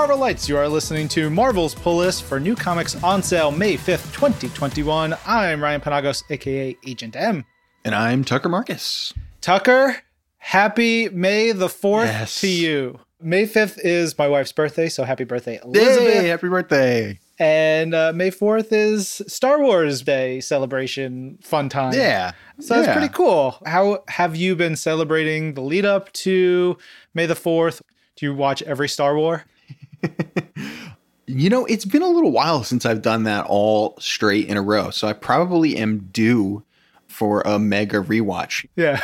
Marvelites, you are listening to Marvel's Pull List for new comics on sale May 5th, 2021. I'm Ryan Penagos, aka Agent M. And I'm Tucker Marcus. Tucker, happy May the 4th to you. May 5th is my wife's birthday, so happy birthday, Elizabeth. Hey, happy birthday. And May 4th is Star Wars Day celebration fun time. Yeah. So that's pretty cool. How have you been celebrating the lead up to May the 4th? Do you watch every Star Wars? You know, it's been a little while since I've done that all straight in a row. So I probably am due for a mega rewatch. Yeah.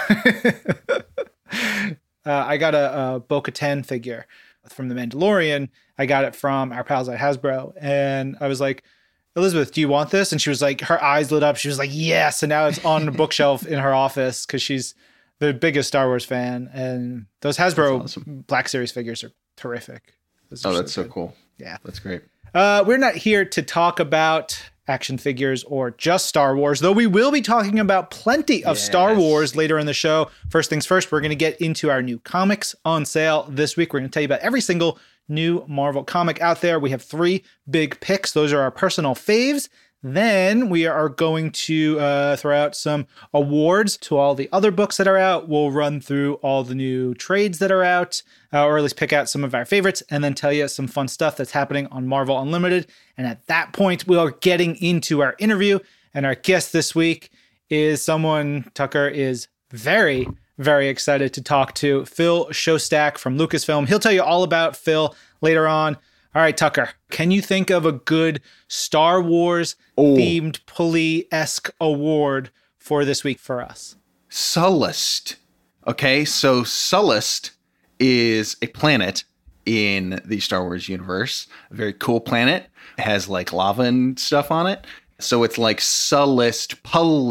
I got a Bo-Katan figure from The Mandalorian. I got it from our pals at Hasbro. And I was like, Elizabeth, do you want this? And she was like, her eyes lit up. She was like, yes. And now it's on the bookshelf in her office because she's the biggest Star Wars fan. And those Hasbro Black Series figures are terrific. That's so cool. Yeah. That's great. We're not here to talk about action figures or just Star Wars, though we will be talking about plenty of Star Wars later in the show. First things first, we're going to get into our new comics on sale this week. We're going to tell you about every single new Marvel comic out there. We have 3 big picks. Those are our personal faves. Then we are going to throw out some awards to all the other books that are out. We'll run through all the new trades that are out, or at least pick out some of our favorites, and then tell you some fun stuff that's happening on Marvel Unlimited. And at that point, we are getting into our interview. And our guest this week is someone Tucker is very, very excited to talk to, Phil Szostak from Lucasfilm. He'll tell you all about Phil later on. All right, Tucker, can you think of a good Star Wars themed pulley-esque award for this week for us? Sullust. Okay, so Sullust is a planet in the Star Wars universe. A very cool planet. It has like lava and stuff on it. So it's like Sullust,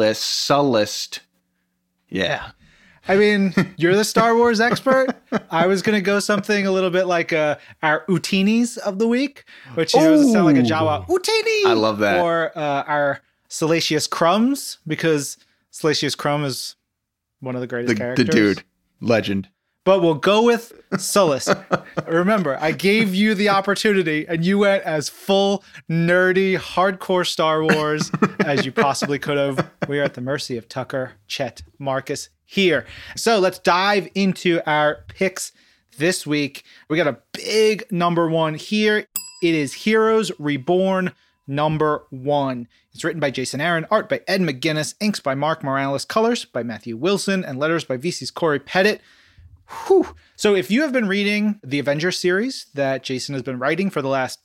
Sullust. Yeah. I mean, you're the Star Wars expert. I was going to go something a little bit like our Utinis of the week, which sound like a Jawa Utini. I love that. Or our Salacious Crumbs, because Salacious Crumb is one of the greatest characters. The dude. Legend. But we'll go with Sullust. Remember, I gave you the opportunity and you went as full nerdy, hardcore Star Wars as you possibly could have. We are at the mercy of Tucker, Chet, Marcus here. So let's dive into our picks this week. We got a big number 1 here. It is Heroes Reborn number 1. It's written by Jason Aaron, art by Ed McGuinness, inks by Mark Morales, colors by Matthew Wilson, and letters by VC's Corey Pettit. Whew. So if you have been reading the Avengers series that Jason has been writing for the last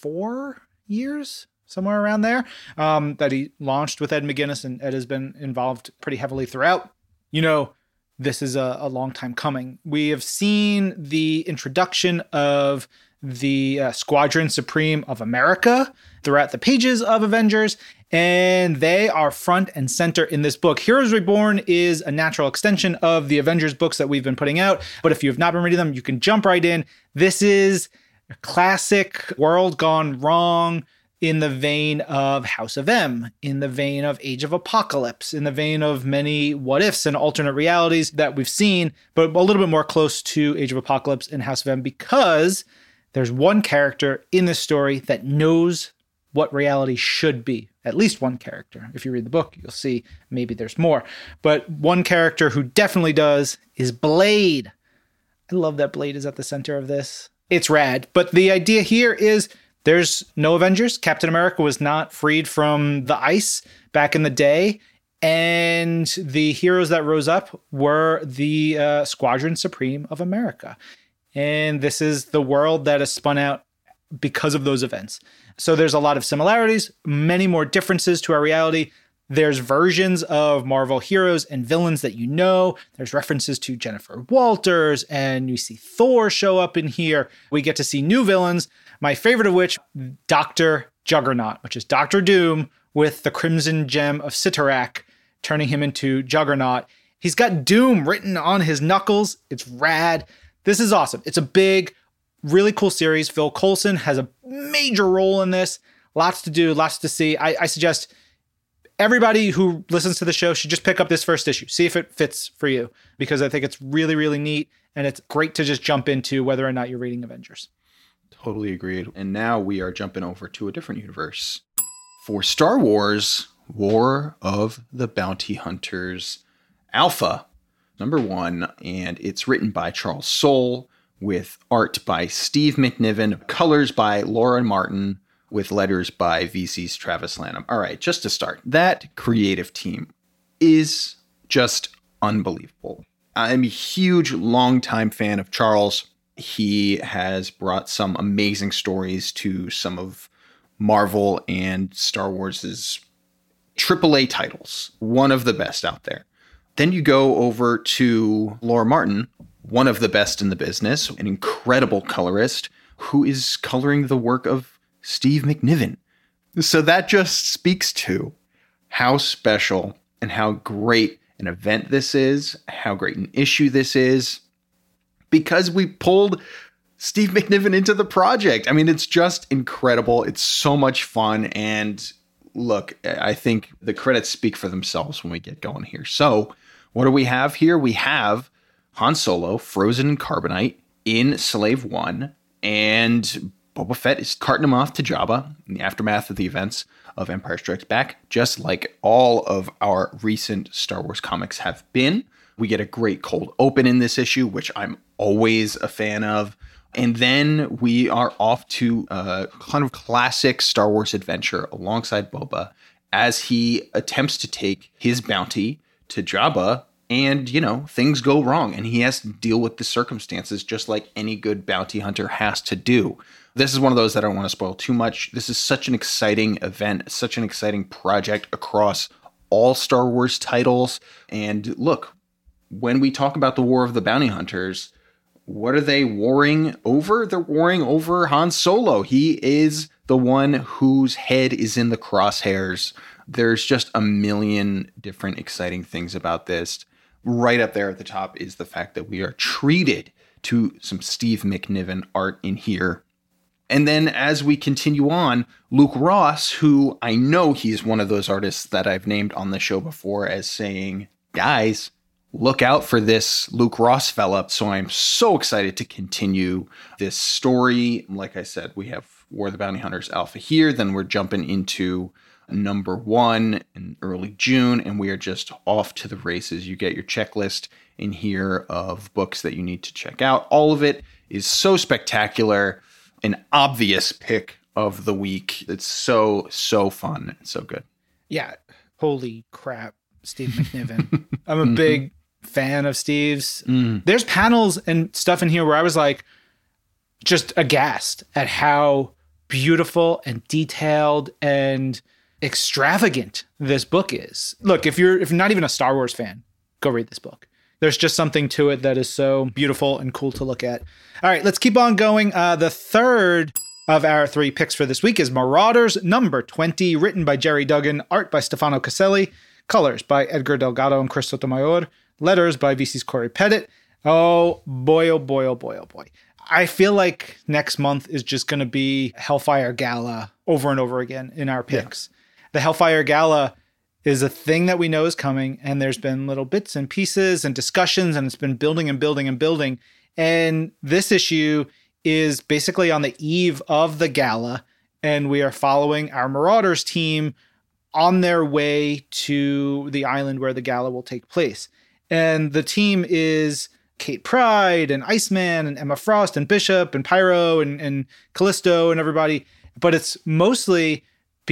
4 years, somewhere around there, that he launched with Ed McGuinness, and Ed has been involved pretty heavily throughout, you know, this is a long time coming. We have seen the introduction of the Squadron Supreme of America throughout the pages of Avengers, and they are front and center in this book. Heroes Reborn is a natural extension of the Avengers books that we've been putting out, but if you have not been reading them, you can jump right in. This is a classic world gone wrong in the vein of House of M, in the vein of Age of Apocalypse, in the vein of many what ifs and alternate realities that we've seen, but a little bit more close to Age of Apocalypse and House of M because there's one character in this story that knows what reality should be. At least one character. If you read the book, you'll see maybe there's more. But one character who definitely does is Blade. I love that Blade is at the center of this. It's rad. But the idea here is there's no Avengers. Captain America was not freed from the ice back in the day. And the heroes that rose up were the Squadron Supreme of America. And this is the world that is spun out because of those events. So there's a lot of similarities, many more differences to our reality. There's versions of Marvel heroes and villains that you know. There's references to Jennifer Walters, and you see Thor show up in here. We get to see new villains, my favorite of which, Dr. Juggernaut, which is Dr. Doom with the Crimson Gem of Cyttorak, turning him into Juggernaut. He's got Doom written on his knuckles. It's rad. This is awesome. It's a big, really cool series. Phil Coulson has a major role in this. Lots to do, lots to see. I suggest everybody who listens to the show should just pick up this first issue. See if it fits for you, because I think it's really, really neat. And it's great to just jump into whether or not you're reading Avengers. Totally agreed. And now we are jumping over to a different universe. For Star Wars, War of the Bounty Hunters Alpha, #1, and it's written by Charles Soule, with art by Steve McNiven, colors by Laura Martin, with letters by VC's Travis Lanham. All right, just to start, that creative team is just unbelievable. I'm a huge, longtime fan of Charles. He has brought some amazing stories to some of Marvel and Star Wars's AAA titles, one of the best out there. Then you go over to Laura Martin, one of the best in the business, an incredible colorist who is coloring the work of Steve McNiven. So that just speaks to how special and how great an event this is, how great an issue this is, because we pulled Steve McNiven into the project. I mean, it's just incredible. It's so much fun. And look, I think the credits speak for themselves when we get going here. So what do we have here? We have Han Solo frozen in carbonite in Slave One, and Boba Fett is carting him off to Jabba in the aftermath of the events of Empire Strikes Back, just like all of our recent Star Wars comics have been. We get a great cold open in this issue, which I'm always a fan of. And then we are off to a kind of classic Star Wars adventure alongside Boba as he attempts to take his bounty to Jabba. And, you know, things go wrong and he has to deal with the circumstances just like any good bounty hunter has to do. This is one of those that I don't want to spoil too much. This is such an exciting event, such an exciting project across all Star Wars titles. And look, when we talk about the War of the Bounty Hunters, what are they warring over? They're warring over Han Solo. He is the one whose head is in the crosshairs. There's just a million different exciting things about this. Right up there at the top is the fact that we are treated to some Steve McNiven art in here. And then as we continue on, Luke Ross, who I know he's one of those artists that I've named on the show before as saying, guys, look out for this Luke Ross fella. So I'm so excited to continue this story. Like I said, we have War of the Bounty Hunters Alpha here. Then we're jumping into #1 in early June, and we are just off to the races. You get your checklist in here of books that you need to check out. All of it is so spectacular. An obvious pick of the week. It's so fun. It's so good. Yeah. Holy crap, Steve McNiven. I'm a big fan of Steve's. There's panels and stuff in here where I was like just aghast at how beautiful and detailed and extravagant this book is. Look, if you're not even a Star Wars fan, go read this book. There's just something to it that is so beautiful and cool to look at. All right, let's keep on going. The third of our 3 picks for this week is Marauders #20, written by Jerry Duggan, art by Stefano Caselli, colors by Edgar Delgado and Chris Sotomayor, letters by VC's Corey Pettit. Oh boy, oh boy, oh boy, oh boy. I feel like next month is just going to be Hellfire Gala over and over again in our picks. Yeah. The Hellfire Gala is a thing that we know is coming, and there's been little bits and pieces and discussions, and it's been building and building and building. And this issue is basically on the eve of the gala, and we are following our Marauders team on their way to the island where the gala will take place. And the team is Kate Pryde and Iceman and Emma Frost and Bishop and Pyro and Callisto and everybody. But it's mostly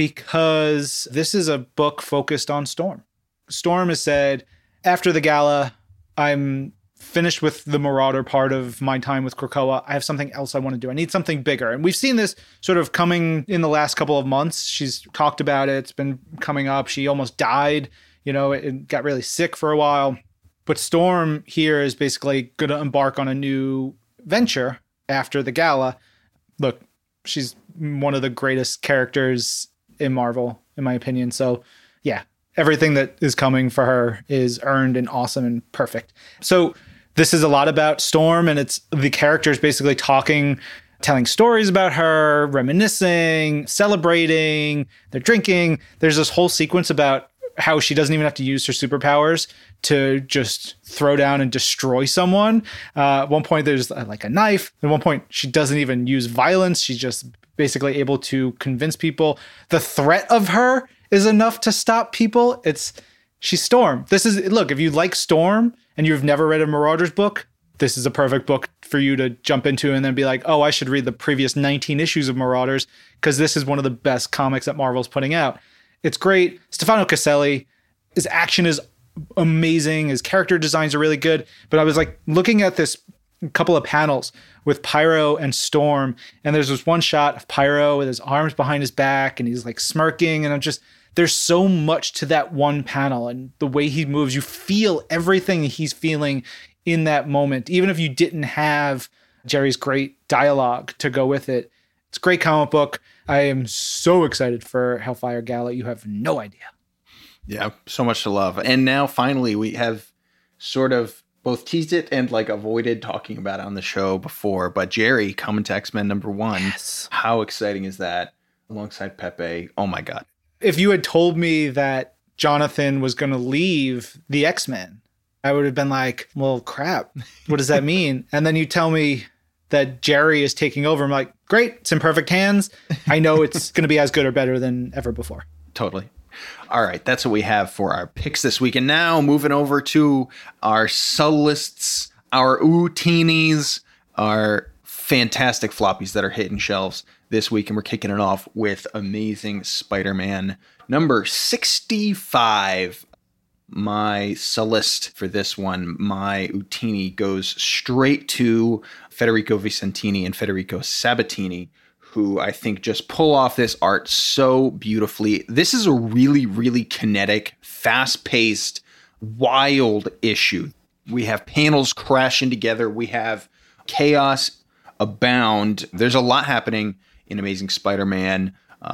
because this is a book focused on Storm. Storm has said, after the gala, I'm finished with the Marauder part of my time with Krakoa. I have something else I want to do. I need something bigger. And we've seen this sort of coming in the last couple of months. She's talked about it. It's been coming up. She almost died. You know, it got really sick for a while. But Storm here is basically going to embark on a new venture after the gala. Look, she's one of the greatest characters in Marvel, in my opinion. So yeah, everything that is coming for her is earned and awesome and perfect. So this is a lot about Storm, and it's the characters basically talking, telling stories about her, reminiscing, celebrating, they're drinking. There's this whole sequence about how she doesn't even have to use her superpowers to just throw down and destroy someone. At one point, there's like a knife. At one point, she doesn't even use violence. She's just basically able to convince people. The threat of her is enough to stop people. She's Storm. Look, if you like Storm and you've never read a Marauders book, this is a perfect book for you to jump into and then be like, oh, I should read the previous 19 issues of Marauders because this is one of the best comics that Marvel's putting out. It's great. Stefano Caselli, his action is amazing. His character designs are really good. But I was like looking at this couple of panels with Pyro and Storm, and there's this one shot of Pyro with his arms behind his back and he's like smirking, and there's so much to that one panel, and the way he moves, you feel everything he's feeling in that moment, even if you didn't have Jerry's great dialogue to go with it. It's a great comic book. I am so excited for Hellfire Gala. You have no idea. Yeah, so much to love. And now finally we have sort of both teased it and like avoided talking about it on the show before, but Jerry coming to X-Men #1. Yes. How exciting is that? Alongside Pepe. Oh my God. If you had told me that Jonathan was going to leave the X-Men, I would have been like, well, crap. What does that mean? And then you tell me that Jerry is taking over. I'm like, great. It's in perfect hands. I know it's going to be as good or better than ever before. Totally. All right. That's what we have for our picks this week. And now moving over to our lists, our teenies, our fantastic floppies that are hitting shelves this week. And we're kicking it off with Amazing Spider-Man number 65. My list for this one, my Utini, goes straight to Federico Vicentini and Federico Sabatini, who I think just pull off this art so beautifully. This is a really, really kinetic, fast-paced, wild issue. We have panels crashing together. We have chaos abound. There's a lot happening in Amazing Spider-Man.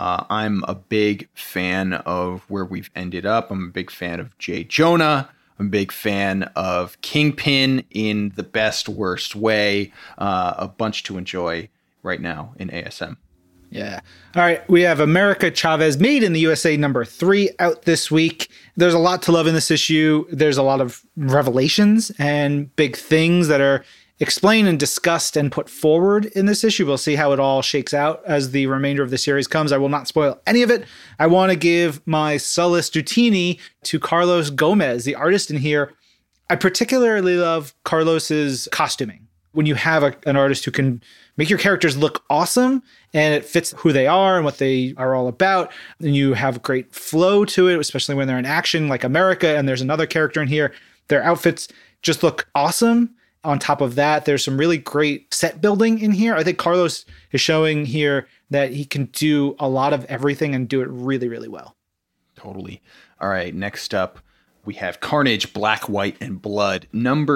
I'm a big fan of where we've ended up. I'm a big fan of J. Jonah. I'm a big fan of Kingpin in the best, worst way. A bunch to enjoy right now in ASM. Yeah. All right. We have America Chavez, Made in the USA #3 out this week. There's a lot to love in this issue. There's a lot of revelations and big things that are explained and discussed and put forward in this issue. We'll see how it all shakes out as the remainder of the series comes. I will not spoil any of it. I want to give my Sullust Dutini to Carlos Gomez, the artist in here. I particularly love Carlos's costuming. When you have an artist who can make your characters look awesome and it fits who they are and what they are all about, and you have great flow to it, especially when they're in action like America and there's another character in here, their outfits just look awesome. On top of that, there's some really great set building in here. I think Carlos is showing here that he can do a lot of everything and do it really, really well. Totally. All right, next up, we have Carnage, Black, White, and Blood,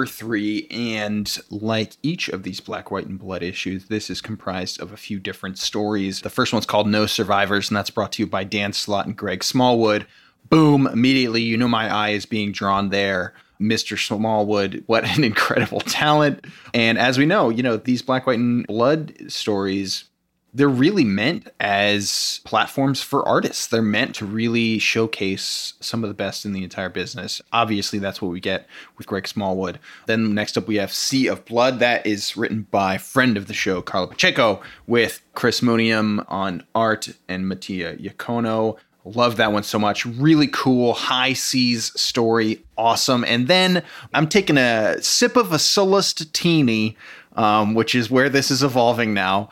#3. And like each of these Black, White, and Blood issues, this is comprised of a few different stories. The first one's called No Survivors, and that's brought to you by Dan Slott and Greg Smallwood. Boom, immediately, you know my eye is being drawn there. Mr. Smallwood, what an incredible talent. And as we know, these Black, White, and Blood stories, they're really meant as platforms for artists. They're meant to really showcase some of the best in the entire business. Obviously, that's what we get with Greg Smallwood. Then next up, we have Sea of Blood. That is written by friend of the show, Carlo Pacheco, with Chris Munium on art and Mattia Iacono. Love that one so much. Really cool, high seas story. Awesome. And then I'm taking a sip of a Sullust Teeny, which is where this is evolving now.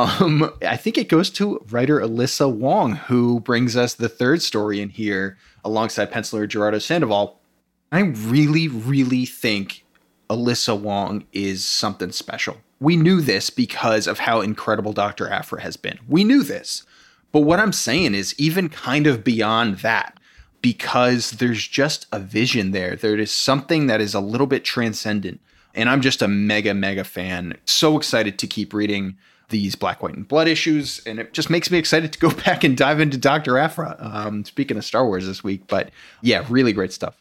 I think it goes to writer Alyssa Wong, who brings us the third story in here alongside penciler Gerardo Sandoval. I really, really think Alyssa Wong is something special. We knew this because of how incredible Dr. Aphra has been. We knew this. But what I'm saying is even kind of beyond that, because there's just a vision there. There is something that is a little bit transcendent. And I'm just a mega, mega fan. So excited to keep reading these Black, White, and Blood issues. And it just makes me excited to go back and dive into Dr. Aphra. Speaking of Star Wars this week. But yeah, really great stuff.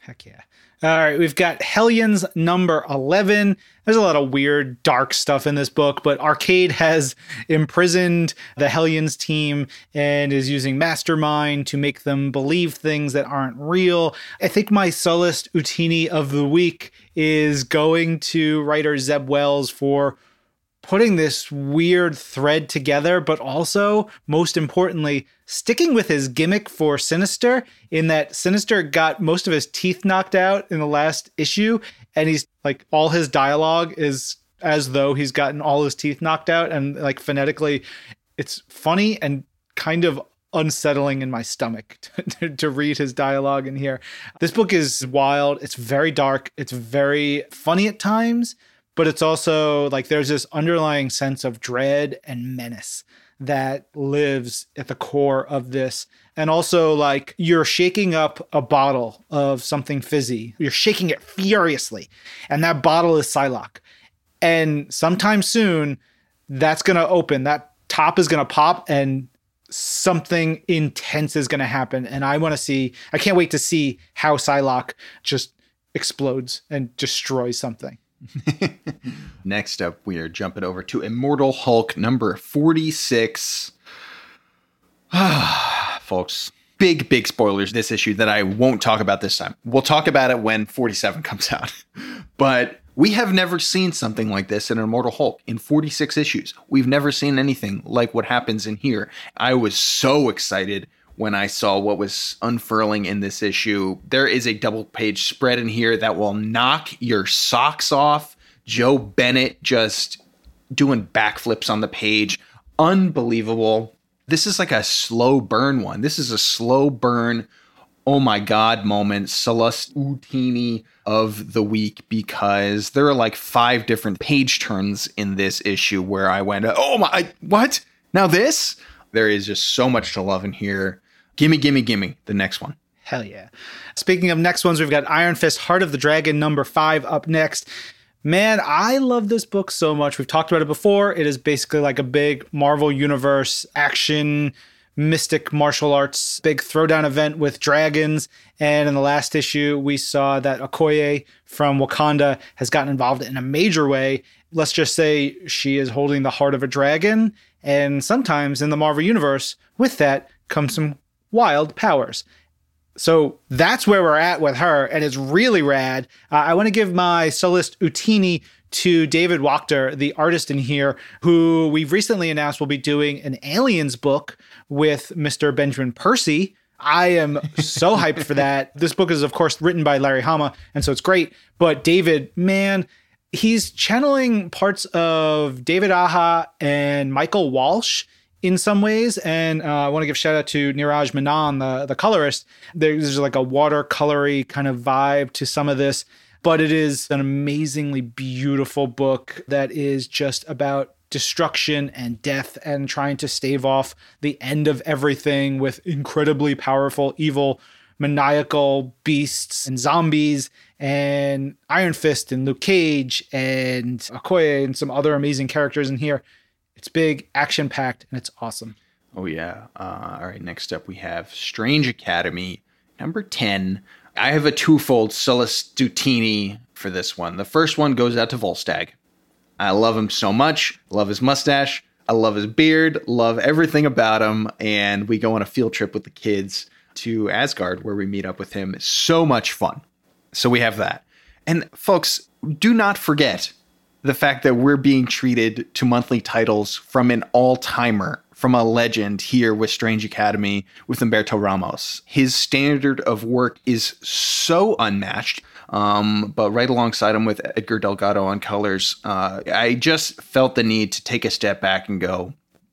Heck yeah. All right, we've got Hellions number 11. There's a lot of weird, dark stuff in this book, but Arcade has imprisoned the Hellions team and is using Mastermind to make them believe things that aren't real. I think my Sullust Utini of the week is going to writer Zeb Wells for putting this weird thread together, but also, most importantly, sticking with his gimmick for Sinister, in that Sinister got most of his teeth knocked out in the last issue, and he's like, all his dialogue is as though he's gotten all his teeth knocked out, and like phonetically, it's funny and kind of unsettling in my stomach to read his dialogue in here. This book is wild. It's very dark. It's very funny at times, but it's also like there's this underlying sense of dread and menace that lives at the core of this. And also, like, you're shaking up a bottle of something fizzy. You're shaking it furiously. And that bottle is Psylocke. And sometime soon, that's going to open. That top is going to pop and something intense is going to happen. And I can't wait to see how Psylocke just explodes and destroys something. Next up, we are jumping over to Immortal Hulk number 46. Folks, big spoilers this issue that I won't talk about this time. We'll talk about it when 47 comes out. But we have never seen something like this in Immortal Hulk in 46 issues. We've never seen anything like what happens in here. I was so excited when I saw what was unfurling in this issue. There is a double-page spread in here that will knock your socks off. Joe Bennett just doing backflips on the page. Unbelievable. This is like a slow burn one. This is a slow burn, oh my God moment, Sullust Utini of the week, because there are like 5 different page turns in this issue where I went, oh my, what? Now this? There is just so much to love in here. Gimme, the next one. Hell yeah. Speaking of next ones, we've got Iron Fist, Heart of the Dragon, number 5 up next. Man, I love this book so much. We've talked about it before. It is basically like a big Marvel Universe action, mystic martial arts, big throwdown event with dragons. And in the last issue, we saw that Okoye from Wakanda has gotten involved in a major way. Let's just say she is holding the heart of a dragon. And sometimes in the Marvel Universe, with that comes some wild powers. So that's where we're at with her, and it's really rad. I want to give my Sullust Utini to David Wachter, the artist in here, who we've recently announced will be doing an Aliens book with Mr. Benjamin Percy. I am so hyped for that. This book is, of course, written by Larry Hama, and so it's great. But David, man, he's channeling parts of David Aja and Michael Walsh in some ways. And I want to give shout out to Niraj Menon, the colorist. There's like a watercolory kind of vibe to some of this, but it is an amazingly beautiful book that is just about destruction and death and trying to stave off the end of everything with incredibly powerful, evil, maniacal beasts and zombies and Iron Fist and Luke Cage and Okoye and some other amazing characters in here. It's big, action-packed, and it's awesome. Oh, yeah. All right, next up we have Strange Academy, number 10. I have a twofold Sullust Utini for this one. The first one goes out to Volstagg. I love him so much. Love his mustache. I love his beard. Love everything about him. And we go on a field trip with the kids to Asgard, where we meet up with him. So much fun. So we have that. And folks, do not forget the fact that we're being treated to monthly titles from an all-timer, from a legend here with Strange Academy with Humberto Ramos. His standard of work is so unmatched, but right alongside him with Edgar Delgado on colors, I just felt the need to take a step back and go,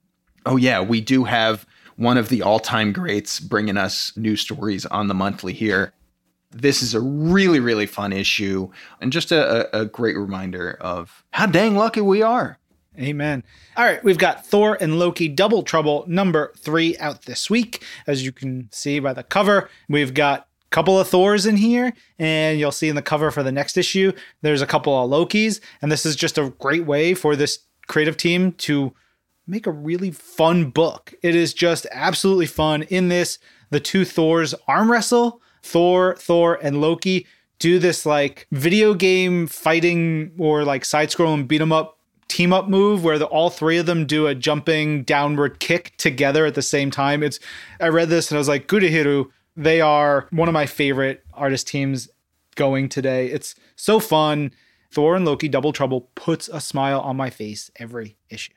oh yeah, we do have one of the all-time greats bringing us new stories on the monthly here. This is a really, really fun issue and just a great reminder of how dang lucky we are. Amen. All right, we've got Thor and Loki Double Trouble number 3 out this week. As you can see by the cover, we've got a couple of Thors in here, and you'll see in the cover for the next issue, there's a couple of Lokis, and this is just a great way for this creative team to make a really fun book. It is just absolutely fun. In this, the two Thors arm wrestle. Thor, and Loki do this like video game fighting or like side-scrolling beat 'em up team up move where all three of them do a jumping downward kick together at the same time. I read this and I was like, Gurihiru, they are one of my favorite artist teams going today. It's so fun. Thor and Loki Double Trouble puts a smile on my face every issue.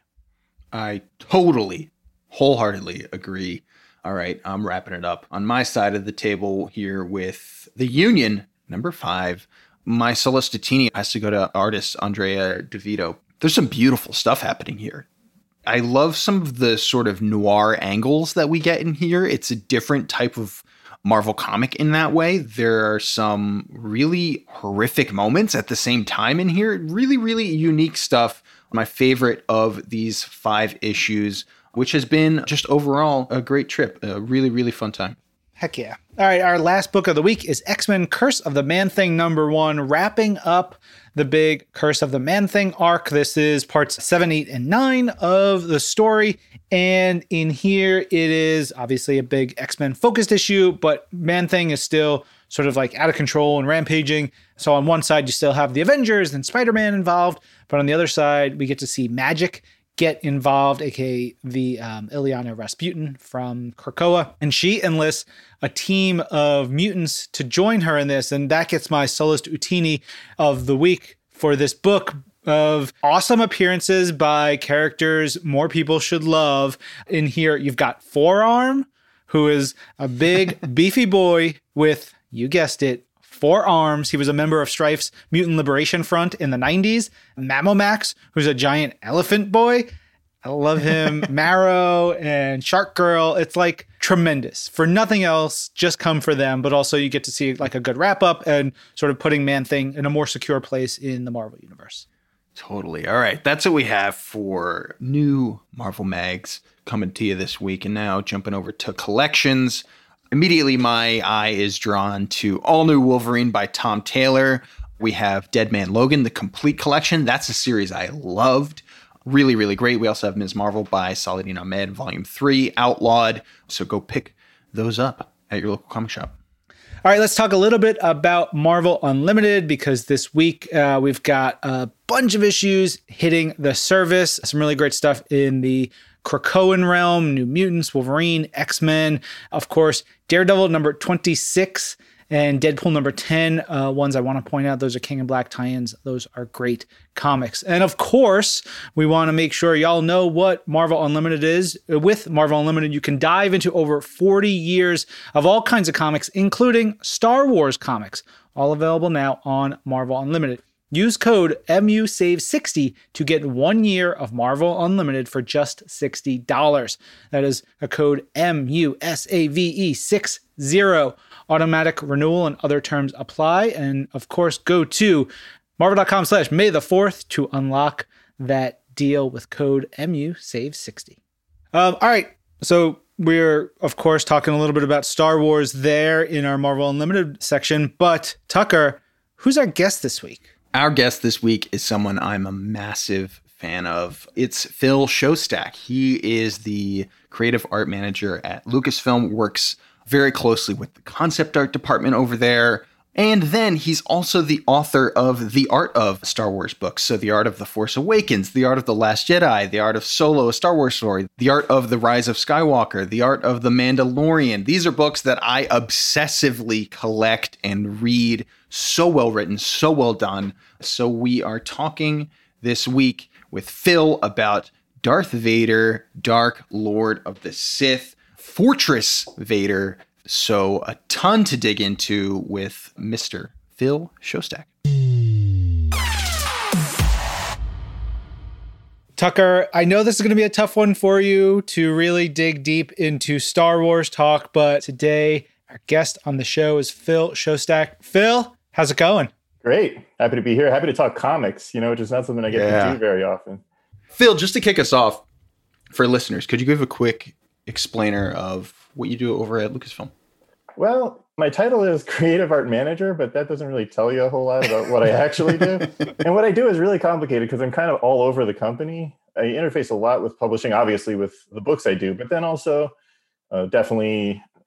I totally, wholeheartedly agree. All right, I'm wrapping it up. On my side of the table here with The Union, number 5, my Celestitini has to go to artist Andrea DeVito. There's some beautiful stuff happening here. I love some of the sort of noir angles that we get in here. It's a different type of Marvel comic in that way. There are some really horrific moments at the same time in here. Really, really unique stuff. My favorite of these 5 issues, which has been just overall a great trip. A really, really fun time. Heck yeah. All right, our last book of the week is X-Men Curse of the Man-Thing #1, wrapping up the big Curse of the Man-Thing arc. This is parts 7, 8, and 9 of the story. And in here, it is obviously a big X-Men focused issue, but Man-Thing is still sort of like out of control and rampaging. So on one side, you still have the Avengers and Spider-Man involved, but on the other side, we get to see Magic get involved, aka the Ileana Rasputin from Krakoa, and she enlists a team of mutants to join her in this, and that gets my Solist Utini of the week for this book of awesome appearances by characters more people should love. In here, you've got Forearm, who is a big, beefy boy with, you guessed it, 4 arms. He was a member of Strife's Mutant Liberation Front in the 90s. Mammomax, who's a giant elephant boy. I love him. Marrow and Shark Girl. It's like tremendous. For nothing else, just come for them. But also you get to see like a good wrap up and sort of putting Man-Thing in a more secure place in the Marvel Universe. Totally. All right. That's what we have for new Marvel Mags coming to you this week. And now jumping over to collections. Immediately, my eye is drawn to All New Wolverine by Tom Taylor. We have Dead Man Logan, the complete collection. That's a series I loved. Really, really great. We also have Ms. Marvel by Saladin Ahmed, Volume 3, Outlawed. So go pick those up at your local comic shop. All right, let's talk a little bit about Marvel Unlimited, because this week we've got a bunch of issues hitting the service. Some really great stuff in the Krakoan realm, New Mutants, Wolverine, X-Men, of course, Daredevil number 26 and Deadpool number 10. Ones I want to point out, those are King in Black tie-ins. Those are great comics. And of course, we want to make sure y'all know what Marvel Unlimited is. With Marvel Unlimited, you can dive into over 40 years of all kinds of comics, including Star Wars comics, all available now on Marvel Unlimited. Use code MUSAVE60 to get 1 year of Marvel Unlimited for just $60. That is a code MUSAVE60. Automatic renewal and other terms apply. And of course, go to marvel.com/May the 4th to unlock that deal with code MUSAVE60. All right. So we're, of course, talking a little bit about Star Wars there in our Marvel Unlimited section. But Tucker, who's our guest this week? Our guest this week is someone I'm a massive fan of. It's Phil Szostak. He is the creative art manager at Lucasfilm, works very closely with the concept art department over there. And then he's also the author of The Art of Star Wars books. So The Art of The Force Awakens, The Art of The Last Jedi, The Art of Solo, A Star Wars Story, The Art of The Rise of Skywalker, The Art of The Mandalorian. These are books that I obsessively collect and read. So well written, so well done. So we are talking this week with Phil about Darth Vader, Dark Lord of the Sith, Fortress Vader. So a ton to dig into with Mr. Phil Szostak. Tucker, I know this is going to be a tough one for you to really dig deep into Star Wars talk, but today our guest on the show is Phil Szostak. Phil, how's it going? Great. Happy to be here. Happy to talk comics, which is not something I get to do very often. Phil, just to kick us off for listeners, could you give a quick explainer of what you do over at Lucasfilm? Well, my title is Creative Art Manager, but that doesn't really tell you a whole lot about what I actually do. And what I do is really complicated because I'm kind of all over the company. I interface a lot with publishing, obviously with the books I do, but then also definitely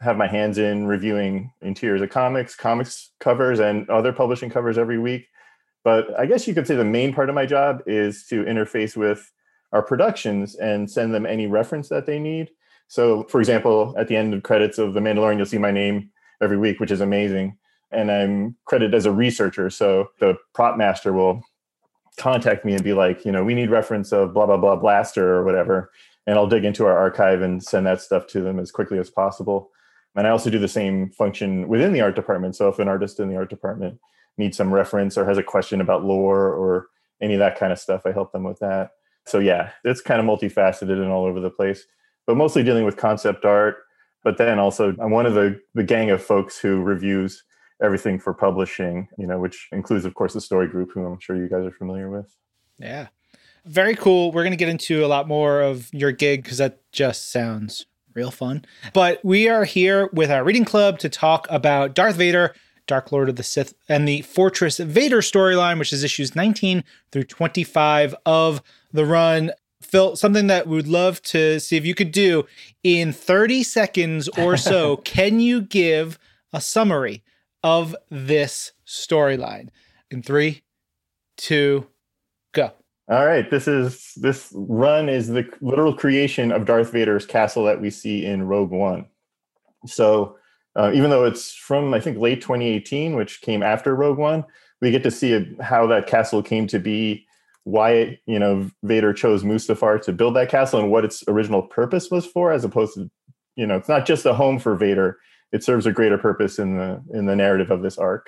have my hands in reviewing interiors of comics covers, and other publishing covers every week. But I guess you could say the main part of my job is to interface with our productions and send them any reference that they need. So, for example, at the end of credits of The Mandalorian, you'll see my name every week, which is amazing. And I'm credited as a researcher. So the prop master will contact me and be like, we need reference of blah, blah, blah blaster or whatever. And I'll dig into our archive and send that stuff to them as quickly as possible. And I also do the same function within the art department. So if an artist in the art department needs some reference or has a question about lore or any of that kind of stuff, I help them with that. So yeah, it's kind of multifaceted and all over the place, but mostly dealing with concept art. But then also I'm one of the gang of folks who reviews everything for publishing, which includes, of course, the Story Group, who I'm sure you guys are familiar with. Yeah. Very cool. We're going to get into a lot more of your gig because that just sounds real fun. But we are here with our reading club to talk about Darth Vader, Dark Lord of the Sith, and the Fortress Vader storyline, which is issues 19 through 25 of the run. Phil, something that we would love to see if you could do in 30 seconds or so. Can you give a summary of this storyline? In 3, 2, go. All right. This run is the literal creation of Darth Vader's castle that we see in Rogue One. So even though it's from, I think, late 2018, which came after Rogue One, we get to see how that castle came to be, why, Vader chose Mustafar to build that castle and what its original purpose was for, as opposed to, it's not just a home for Vader. It serves a greater purpose in the narrative of this arc.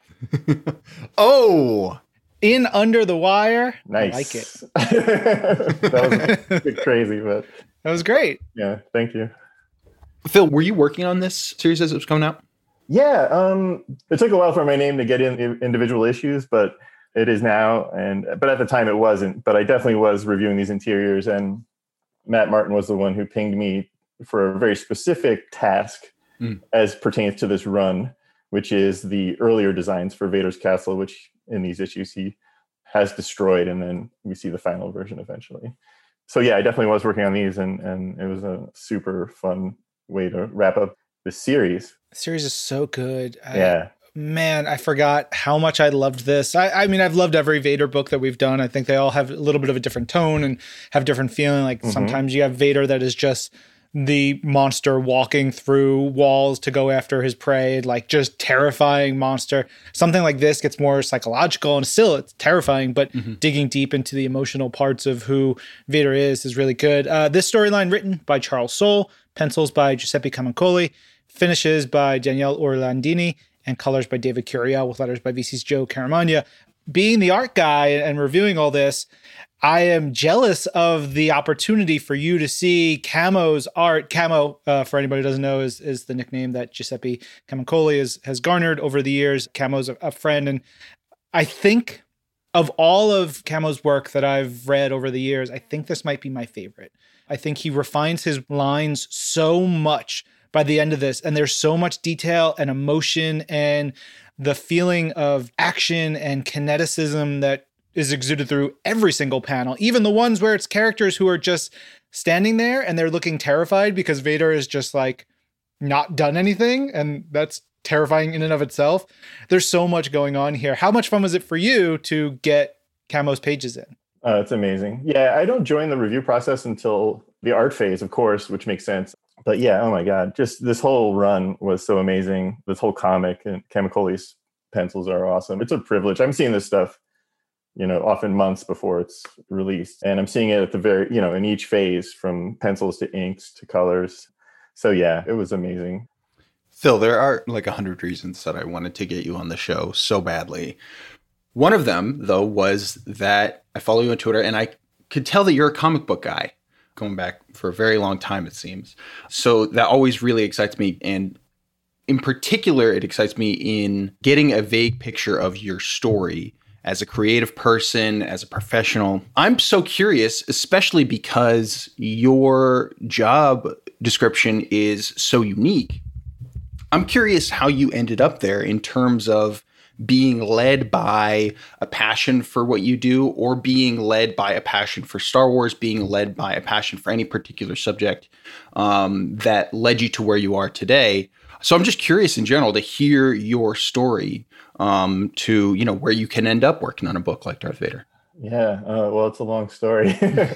Oh, in Under the Wire. Nice. I like it. That was a bit crazy, but that was great. Yeah, thank you. Phil, were you working on this series as it was coming out? Yeah, it took a while for my name to get in individual issues, but it is now. But at the time it wasn't. But I definitely was reviewing these interiors, and Matt Martin was the one who pinged me for a very specific task as pertains to this run, which is the earlier designs for Vader's castle, which in these issues he has destroyed, and then we see the final version eventually. So yeah, I definitely was working on these, and it was a super fun way to wrap up the series. The series is so good. Yeah. Man, I forgot how much I loved this. I mean, I've loved every Vader book that we've done. I think they all have a little bit of a different tone and have different feeling. Like sometimes you have Vader that is just the monster walking through walls to go after his prey, like just terrifying monster. Something like this gets more psychological, and still it's terrifying, but digging deep into the emotional parts of who Vader is really good. This storyline written by Charles Soule, pencils by Giuseppe Camuncoli, finishes by Daniele Orlandini, and colors by David Curiel, with letters by VC's Joe Caramagna. Being the art guy and reviewing all this, I am jealous of the opportunity for you to see Camo's art. Camo, for anybody who doesn't know, is the nickname that Giuseppe Camuncoli has garnered over the years. Camo's a friend. And I think of all of Camo's work that I've read over the years, I think this might be my favorite. I think he refines his lines so much by the end of this. And there's so much detail and emotion and the feeling of action and kineticism that is exuded through every single panel, even the ones where it's characters who are just standing there and they're looking terrified because Vader is just like not done anything. And that's terrifying in and of itself. There's so much going on here. How much fun was it for you to get Camo's pages in? It's amazing. Yeah, I don't join the review process until the art phase, of course, which makes sense. But yeah, oh my God, just this whole run was so amazing. This whole comic, and Camuncoli's pencils are awesome. It's a privilege. I'm seeing this stuff, often months before it's released. And I'm seeing it at the very, in each phase, from pencils to inks to colors. So yeah, it was amazing. Phil, there are like 100 reasons that I wanted to get you on the show so badly. One of them, though, was that I follow you on Twitter and I could tell that you're a comic book guy, going back for a very long time, it seems. So that always really excites me. And in particular, it excites me in getting a vague picture of your story as a creative person, as a professional. I'm so curious, especially because your job description is so unique. I'm curious how you ended up there in terms of being led by a passion for what you do, or being led by a passion for Star Wars, being led by a passion for any particular subject that led you to where you are today. So I'm just curious in general to hear your story to, where you can end up working on a book like Darth Vader. Yeah, well, it's a long story.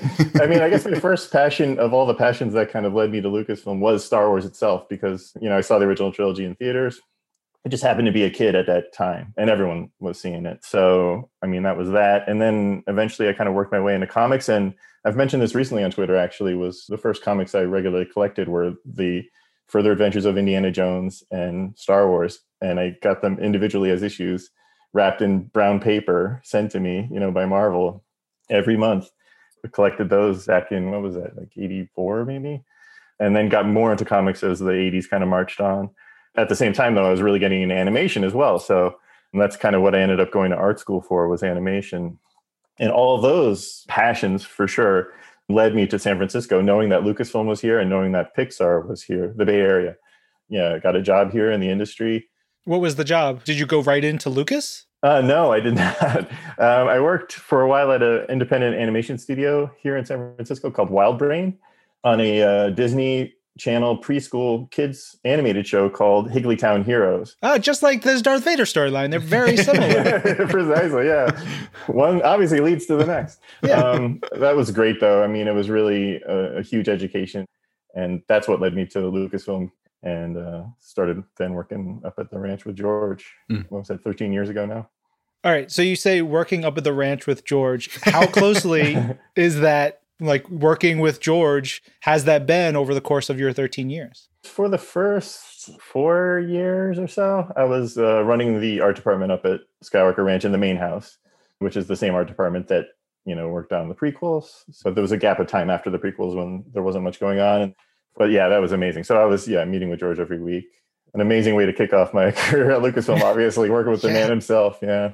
I mean, I guess my first passion of all the passions that kind of led me to Lucasfilm was Star Wars itself, because, I saw the original trilogy in theaters. I just happened to be a kid at that time, and everyone was seeing it. So, I mean, that was that. And then eventually I kind of worked my way into comics. And I've mentioned this recently on Twitter, actually, was the first comics I regularly collected were the Further Adventures of Indiana Jones and Star Wars. And I got them individually as issues, wrapped in brown paper, sent to me, by Marvel every month. I collected those back in, what was that, like 84 maybe? And then got more into comics as the 80s kind of marched on. At the same time, though, I was really getting into animation as well. So that's kind of what I ended up going to art school for, was animation. And all of those passions, for sure, led me to San Francisco, knowing that Lucasfilm was here and knowing that Pixar was here, the Bay Area. Yeah, I got a job here in the industry. What was the job? Did you go right into Lucas? No, I did not. I worked for a while at an independent animation studio here in San Francisco called Wild Brain on a Disney Channel preschool kids animated show called Higglytown Heroes. Just like this Darth Vader storyline. They're very similar. Precisely, yeah. One obviously leads to the next. Yeah. That was great, though. I mean, it was really a huge education. And that's what led me to Lucasfilm, and started then working up at the ranch with George. What was that, 13 years ago now? All right. So you say working up at the ranch with George. How closely is that, like, working with George, has that been over the course of your 13 years? For the first 4 years or so, I was running the art department up at Skywalker Ranch in the main house, which is the same art department that, worked on the prequels. So there was a gap of time after the prequels when there wasn't much going on. But yeah, that was amazing. So I was, meeting with George every week. An amazing way to kick off my career at Lucasfilm, obviously, working with the man himself. Yeah.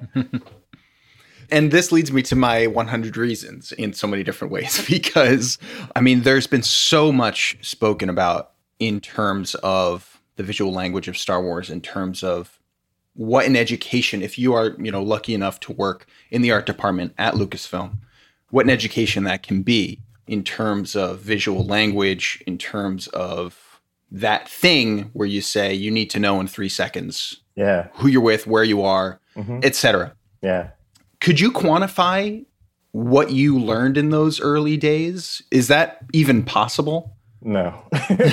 And this leads me to my 100 reasons in so many different ways, because, I mean, there's been so much spoken about in terms of the visual language of Star Wars, in terms of what an education, if you are, lucky enough to work in the art department at Lucasfilm, what an education that can be in terms of visual language, in terms of that thing where you say you need to know in 3 seconds who you're with, where you are, etc. Yeah. Could you quantify what you learned in those early days? Is that even possible? No.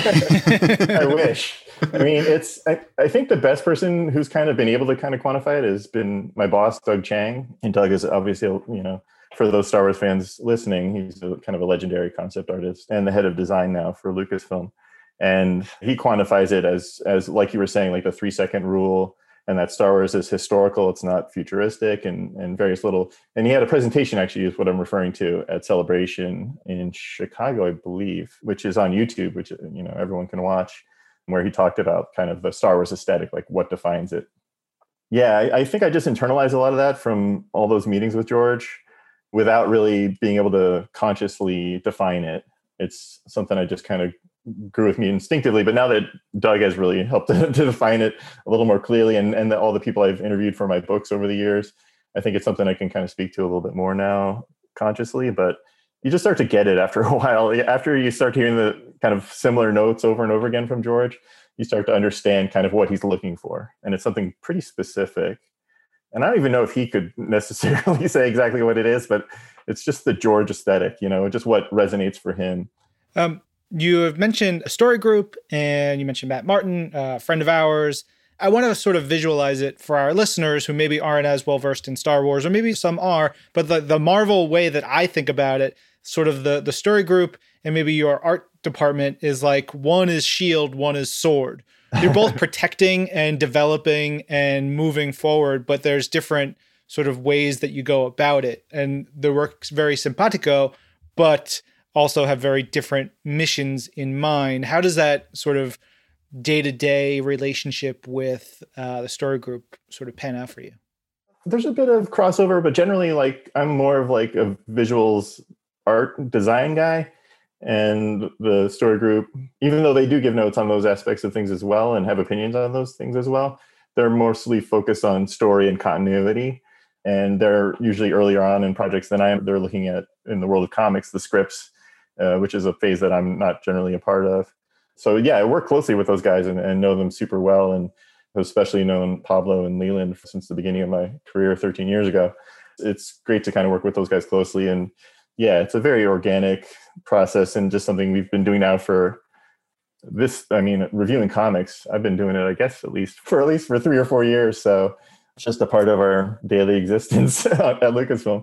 I wish. I mean, I think the best person who's kind of been able to kind of quantify it has been my boss, Doug Chang. And Doug is obviously, for those Star Wars fans listening, he's kind of a legendary concept artist and the head of design now for Lucasfilm. And he quantifies it as like you were saying, like the 3-second rule, and that Star Wars is historical, it's not futuristic, and various little. And he had a presentation, actually, is what I'm referring to, at Celebration in Chicago, I believe, which is on YouTube, which everyone can watch, where he talked about kind of the Star Wars aesthetic, like what defines it. Yeah, I think I just internalized a lot of that from all those meetings with George, without really being able to consciously define it. It's something I just kind of grew with me instinctively. But now that Doug has really helped to define it a little more clearly, and all the people I've interviewed for my books over the years, I think it's something I can kind of speak to a little bit more now consciously. But you just start to get it after a while. After you start hearing the kind of similar notes over and over again from George, you start to understand kind of what he's looking for. And it's something pretty specific. And I don't even know if he could necessarily say exactly what it is, but it's just the George aesthetic, just what resonates for him. You have mentioned a story group, and you mentioned Matt Martin, a friend of ours. I want to sort of visualize it for our listeners who maybe aren't as well versed in Star Wars, or maybe some are, but the Marvel way that I think about it, sort of the story group and maybe your art department is like, one is shield, one is sword. You're both protecting and developing and moving forward, but there's different sort of ways that you go about it. And the work's very simpatico, but also have very different missions in mind. How does that sort of day-to-day relationship with the story group sort of pan out for you? There's a bit of crossover, but generally, like, I'm more of like a visuals art design guy. And the story group, even though they do give notes on those aspects of things as well and have opinions on those things as well, they're mostly focused on story and continuity. And they're usually earlier on in projects than I am. They're looking at, in the world of comics, the scripts, which is a phase that I'm not generally a part of. So yeah, I work closely with those guys and know them super well, and especially known Pablo and Leland since the beginning of my career 13 years ago. It's great to kind of work with those guys closely. And yeah, it's a very organic process and just something we've been doing now for this. I mean, reviewing comics, I've been doing it, I guess, at least for 3 or 4 years. So it's just a part of our daily existence at Lucasfilm.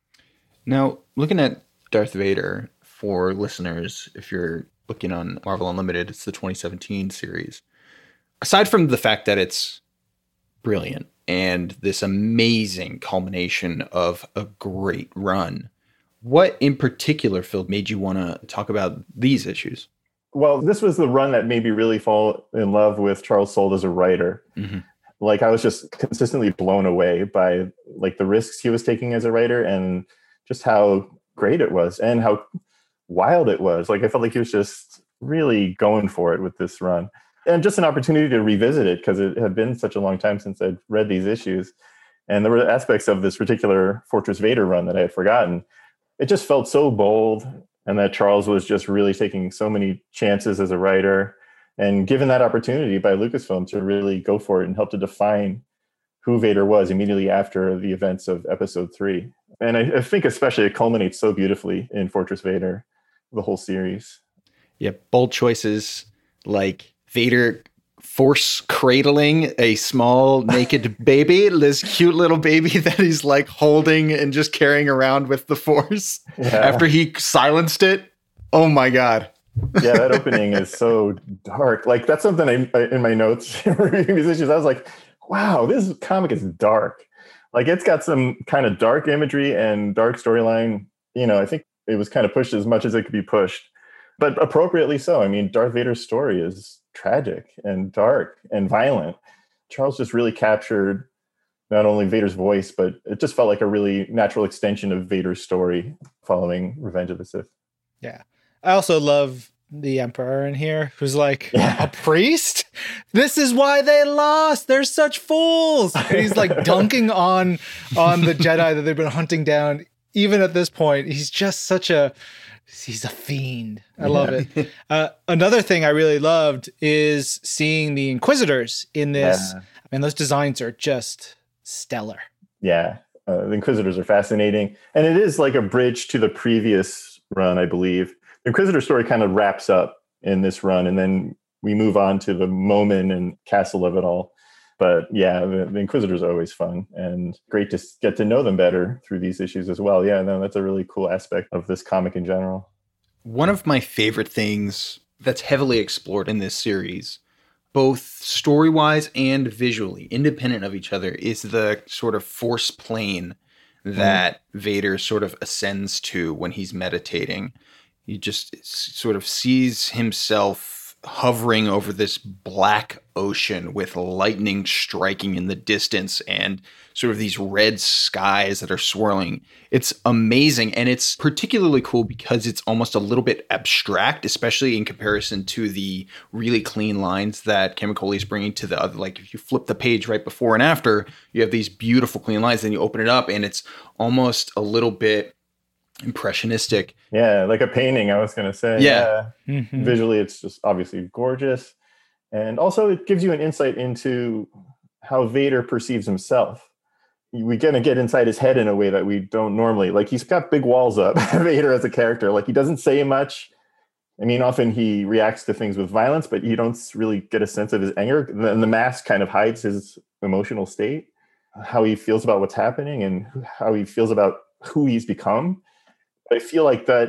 Now, looking at Darth Vader, for listeners, if you're looking on Marvel Unlimited, it's the 2017 series. Aside from the fact that it's brilliant and this amazing culmination of a great run, what in particular, Phil, made you want to talk about these issues? Well, this was the run that made me really fall in love with Charles Soule as a writer. Mm-hmm. Like, I was just consistently blown away by like the risks he was taking as a writer and just how great it was and how wild it was. Like, I felt like he was just really going for it with this run, and just an opportunity to revisit it because it had been such a long time since I'd read these issues. And there were aspects of this particular Fortress Vader run that I had forgotten. It just felt so bold, and that Charles was just really taking so many chances as a writer and given that opportunity by Lucasfilm to really go for it and help to define who Vader was immediately after the events of Episode 3. And I think especially it culminates so beautifully in Fortress Vader, the whole series. Yeah, bold choices like Vader force cradling a small naked baby, this cute little baby that he's like holding and just carrying around with the Force after he silenced it. Oh my God. Yeah, that opening is so dark. Like, that's something I in my notes reviewing these issues, I was like, wow, this comic is dark. Like, it's got some kind of dark imagery and dark storyline. You know, I think it was kind of pushed as much as it could be pushed, but appropriately so. I mean, Darth Vader's story is tragic and dark and violent. Charles just really captured not only Vader's voice, but it just felt like a really natural extension of Vader's story following Revenge of the Sith. Yeah. I also love the Emperor in here, who's like, a priest? This is why they lost. They're such fools. And he's like dunking on the Jedi that they've been hunting down. Even at this point, he's just he's a fiend. I love it. Another thing I really loved is seeing the Inquisitors in this. Yeah. I mean, those designs are just stellar. Yeah. The Inquisitors are fascinating. And it is like a bridge to the previous run, I believe. The Inquisitor story kind of wraps up in this run, and then we move on to the moment and castle of it all. But yeah, the Inquisitors are always fun and great to get to know them better through these issues as well. Yeah, no, that's a really cool aspect of this comic in general. One of my favorite things that's heavily explored in this series, both story-wise and visually, independent of each other, is the sort of force plane that Vader sort of ascends to when he's meditating. He just sort of sees himself hovering over this black ocean with lightning striking in the distance and sort of these red skies that are swirling. It's amazing. And it's particularly cool because it's almost a little bit abstract, especially in comparison to the really clean lines that Camicoli is bringing to the other. Like, if you flip the page right before and after, you have these beautiful clean lines, then you open it up and it's almost a little bit impressionistic. Yeah, like a painting, I was going to say. Yeah. Mm-hmm. Visually, it's just obviously gorgeous. And also it gives you an insight into how Vader perceives himself. We're going to get inside his head in a way that we don't normally. Like, he's got big walls up, Vader as a character. Like, he doesn't say much. I mean, often he reacts to things with violence, but you don't really get a sense of his anger. And the mask kind of hides his emotional state, how he feels about what's happening and how he feels about who he's become. I feel like that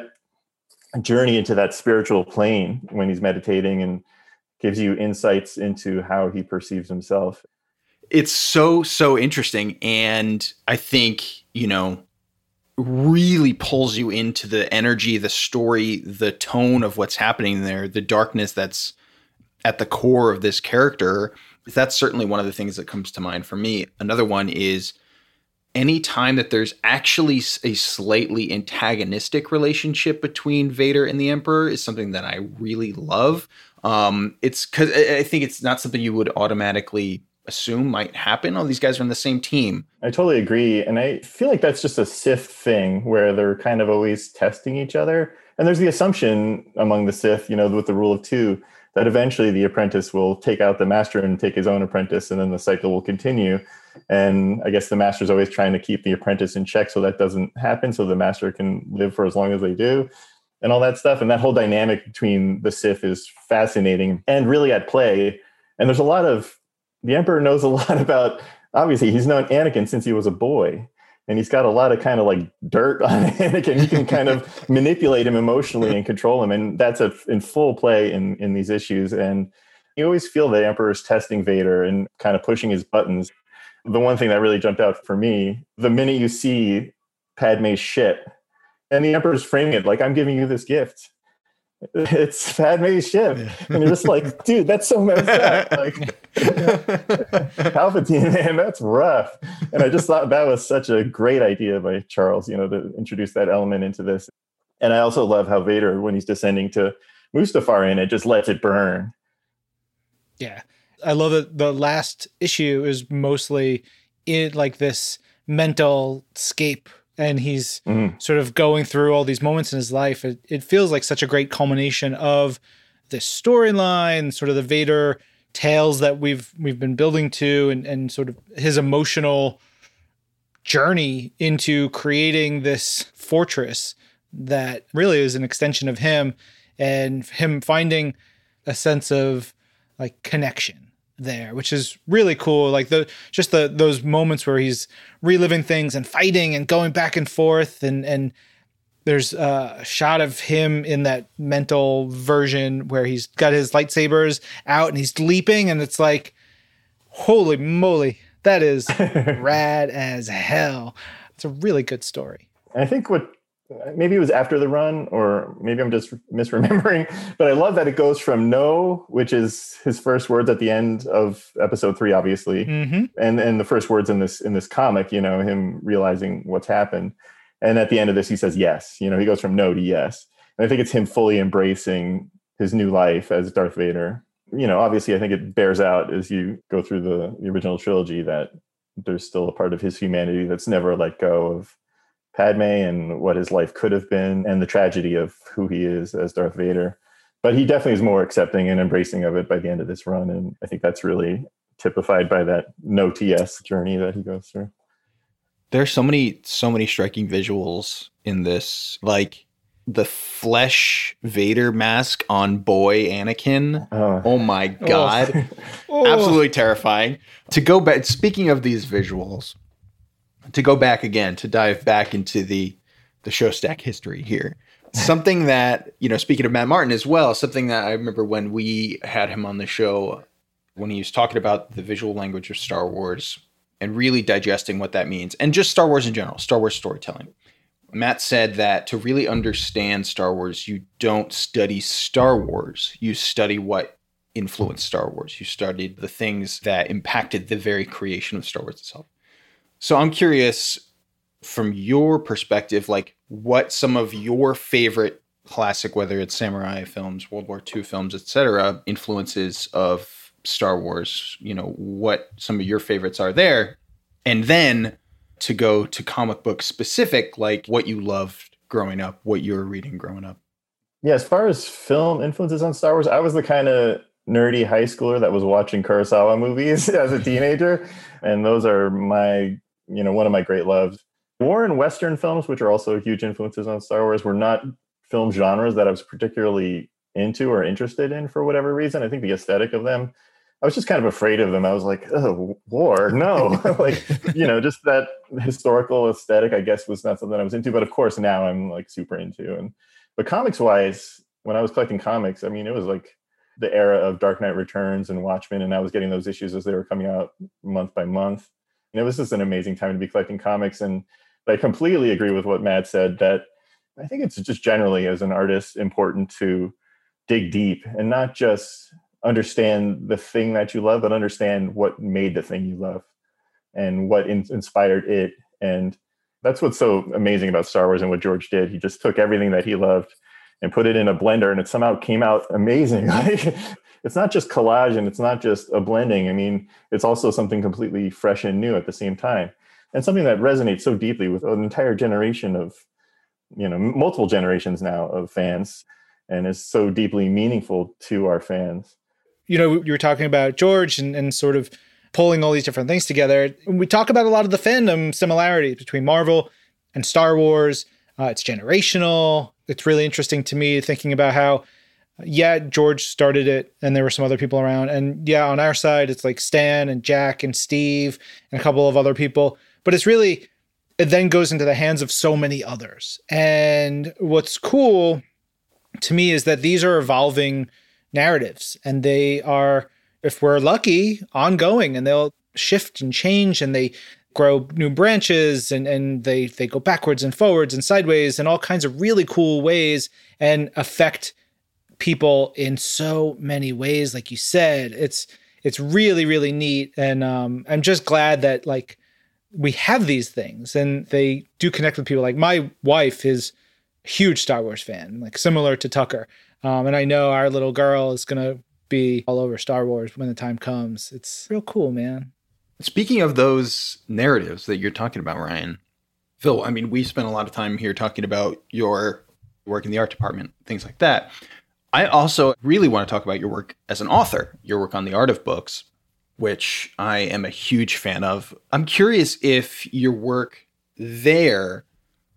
journey into that spiritual plane when he's meditating and gives you insights into how he perceives himself. It's so interesting. And I think, really pulls you into the energy, the story, the tone of what's happening there, the darkness that's at the core of this character. That's certainly one of the things that comes to mind for me. Another one is any time that there's actually a slightly antagonistic relationship between Vader and the Emperor is something that I really love. It's because I think it's not something you would automatically assume might happen. Oh, these guys are on the same team. I totally agree. And I feel like that's just a Sith thing where they're kind of always testing each other. And there's the assumption among the Sith, with the rule of two, that eventually the apprentice will take out the master and take his own apprentice, and then the cycle will continue. And I guess the master's always trying to keep the apprentice in check so that doesn't happen, so the master can live for as long as they do and all that stuff. And that whole dynamic between the Sith is fascinating and really at play. And there's the Emperor knows a lot about, obviously he's known Anakin since he was a boy. And he's got a lot of kind of like dirt on Anakin. He can kind of manipulate him emotionally and control him. And that's in full play in these issues. And you always feel the Emperor's testing Vader and kind of pushing his buttons. The one thing that really jumped out for me, the minute you see Padme's ship, and the Emperor's framing it like, I'm giving you this gift. It's Padme's ship. And you're just like, dude, that's so messed up. Like, Palpatine, man, that's rough. And I just thought that was such a great idea by Charles, to introduce that element into this. And I also love how Vader, when he's descending to Mustafar it just lets it burn. Yeah. I love that the last issue is mostly in like this mental escape, and he's sort of going through all these moments in his life. It feels like such a great culmination of this storyline, sort of the Vader tales that we've been building to, and sort of his emotional journey into creating this fortress that really is an extension of him, and him finding a sense of like connection there, which is really cool. Like those moments where he's reliving things and fighting and going back and forth, and there's a shot of him in that mental version where he's got his lightsabers out and he's leaping, and it's like, holy moly, that is rad as hell. It's a really good story. And I think maybe it was after the run, or maybe I'm just misremembering, but I love that it goes from no, which is his first words at the end of episode 3, obviously. And the first words in this comic, him realizing what's happened. And at the end of this, he says, yes, he goes from no to yes. And I think it's him fully embracing his new life as Darth Vader. Obviously I think it bears out as you go through the original trilogy that there's still a part of his humanity that's never let go of Padme and what his life could have been, and the tragedy of who he is as Darth Vader. But he definitely is more accepting and embracing of it by the end of this run. And I think that's really typified by that no TS journey that he goes through. There's so many striking visuals in this, like the flesh Vader mask on boy Anakin. Oh my God. Absolutely terrifying. To go back, speaking of these visuals, to go back again, to dive back into the show stack history here. Something that, speaking of Matt Martin as well, something that I remember when we had him on the show, when he was talking about the visual language of Star Wars and really digesting what that means, and just Star Wars in general, Star Wars storytelling. Matt said that to really understand Star Wars, you don't study Star Wars, you study what influenced Star Wars. You studied the things that impacted the very creation of Star Wars itself. So I'm curious, from your perspective, like what some of your favorite classic, whether it's samurai films, World War II films, etc., influences of Star Wars, what some of your favorites are there. And then to go to comic book specific, like what you loved growing up, what you were reading growing up. Yeah, as far as film influences on Star Wars, I was the kind of nerdy high schooler that was watching Kurosawa movies as a teenager. And those are one of my great loves. War and Western films, which are also huge influences on Star Wars, were not film genres that I was particularly into or interested in for whatever reason. I think the aesthetic of them, I was just kind of afraid of them. I was like, oh, war, no. Just that historical aesthetic, I guess, was not something I was into. But of course, now I'm like super into. But comics wise, when I was collecting comics, it was like the era of Dark Knight Returns and Watchmen, and I was getting those issues as they were coming out month by month. And it was just an amazing time to be collecting comics. And I completely agree with what Matt said, that I think it's just generally as an artist important to dig deep and not just understand the thing that you love, but understand what made the thing you love and what inspired it. And that's what's so amazing about Star Wars and what George did. He just took everything that he loved and put it in a blender, and it somehow came out amazing. it's not just collage and it's not just a blending. I mean, it's also something completely fresh and new at the same time, and something that resonates so deeply with an entire generation of, multiple generations now of fans, and is so deeply meaningful to our fans. You were talking about George and sort of pulling all these different things together. We talk about a lot of the fandom similarities between Marvel and Star Wars. It's generational. It's really interesting to me thinking about how, George started it and there were some other people around. And on our side, it's like Stan and Jack and Steve and a couple of other people. But it then goes into the hands of so many others. And what's cool to me is that these are evolving narratives, and they are, if we're lucky, ongoing, and they'll shift and change, and they grow new branches, and they go backwards and forwards and sideways and all kinds of really cool ways, and affect people in so many ways. Like you said, it's really, really neat. And I'm just glad that we have these things and they do connect with people. Like my wife is a huge Star Wars fan, like similar to Tucker. And I know our little girl is going to be all over Star Wars when the time comes. It's real cool, man. Speaking of those narratives that you're talking about, Ryan, Phil, I mean, we spent a lot of time here talking about your work in the art department, things like that. I also really want to talk about your work as an author, your work on the art of books, which I am a huge fan of. I'm curious if your work there,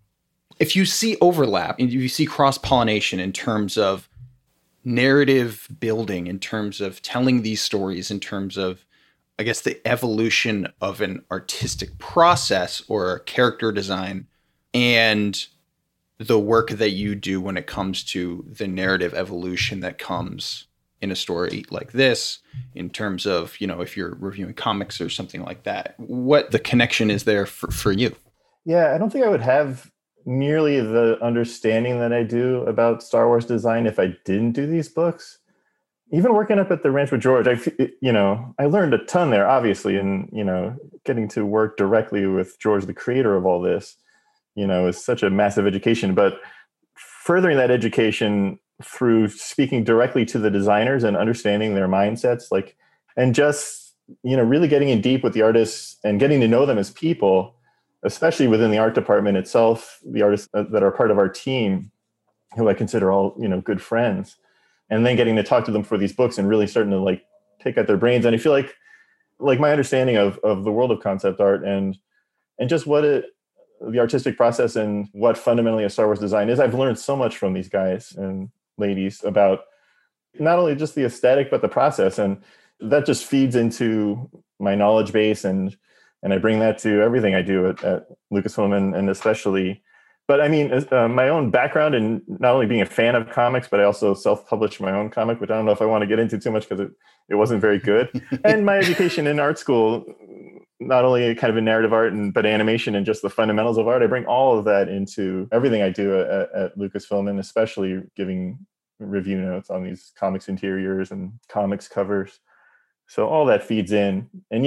if you see overlap and you see cross-pollination in terms of narrative building, in terms of telling these stories, in terms of, I guess, the evolution of an artistic process or character design, and the work that you do when it comes to the narrative evolution that comes in a story like this, in terms of, if you're reviewing comics or something like that, what the connection is there for you. Yeah, I don't think I would have nearly the understanding that I do about Star Wars design if I didn't do these books. Even working up at the ranch with George, I learned a ton there, obviously, and, getting to work directly with George, the creator of all this, is such a massive education. But furthering that education through speaking directly to the designers and understanding their mindsets, and just, really getting in deep with the artists and getting to know them as people, especially within the art department itself, the artists that are part of our team, who I consider all, good friends, and then getting to talk to them for these books and really starting to pick at their brains. And I feel like my understanding of the world of concept art and just the artistic process and what fundamentally a Star Wars design is, I've learned so much from these guys and ladies about not only just the aesthetic, but the process. And that just feeds into my knowledge base. And I bring that to everything I do at Lucasfilm and especially, but I mean, my own background in not only being a fan of comics, but I also self-published my own comic, which I don't know if I want to get into too much because it wasn't very good. And my education in art school, not only kind of in narrative art, but animation and just the fundamentals of art, I bring all of that into everything I do at Lucasfilm, and especially giving review notes on these comics interiors and comics covers. So all that feeds in. And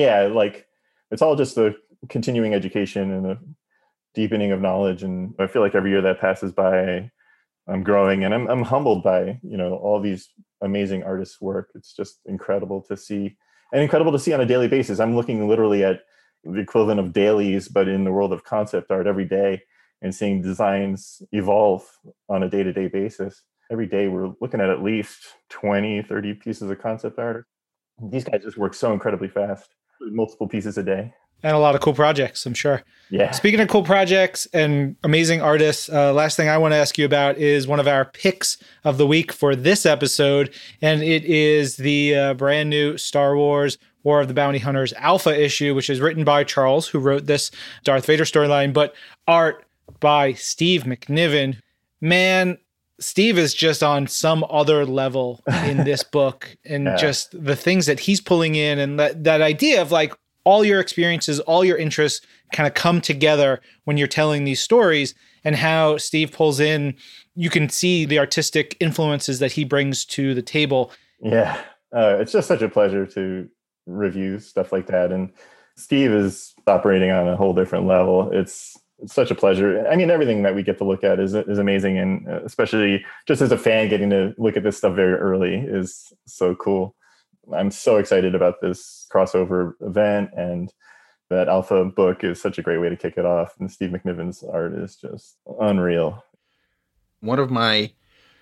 it's all just a continuing education and a deepening of knowledge. And I feel like every year that passes by, I'm growing, and I'm humbled by, all these amazing artists' work. It's just incredible to see, and incredible to see on a daily basis. I'm looking literally at the equivalent of dailies, but in the world of concept art every day, and seeing designs evolve on a day-to-day basis. Every day we're looking at least 20, 30 pieces of concept art. These guys just work so incredibly fast, multiple pieces a day. And a lot of cool projects, I'm sure. Yeah. Speaking of cool projects and amazing artists, last thing I want to ask you about is one of our picks of the week for this episode. And it is the brand new Star Wars War of the Bounty Hunters Alpha issue, which is written by Charles, who wrote this Darth Vader storyline, but art by Steve McNiven. Man, Steve is just on some other level in this book, and just the things that he's pulling in, and that idea of all your experiences, all your interests kind of come together when you're telling these stories, and how Steve pulls in, you can see the artistic influences that he brings to the table. Yeah. It's just such a pleasure to review stuff like that. And Steve is operating on a whole different level. It's it's such a pleasure. I mean, everything that we get to look at is amazing. And especially just as a fan, getting to look at this stuff very early is so cool. I'm so excited about this crossover event, and that Alpha book is such a great way to kick it off. And Steve McNiven's art is just unreal. One of my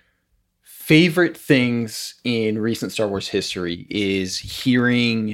favorite things in recent Star Wars history is hearing